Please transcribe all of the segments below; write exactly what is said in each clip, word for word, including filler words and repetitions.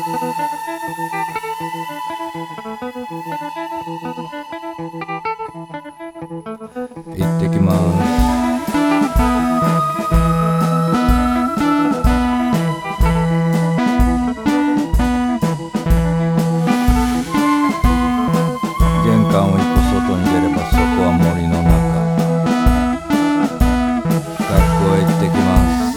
行ってきます。玄関を一歩外に出ればそこは森の中。学校へ行ってきます。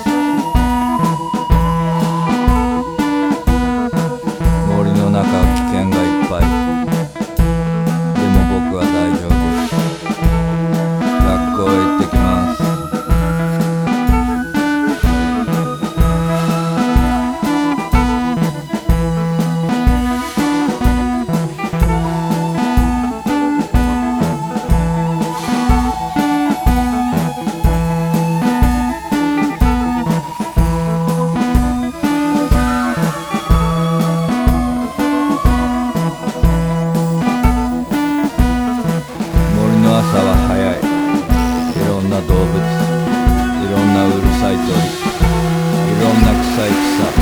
森の中は危険がいっぱい。でも僕は大丈夫。学校へ行ってきます。朝は早い。いろんな動物、いろんなうるさい鳥、いろんな臭い草。